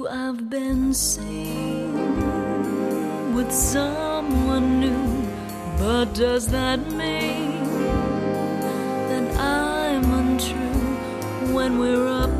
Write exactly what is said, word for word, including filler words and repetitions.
I've been seen with someone new, but does that mean that I'm untrue when we're up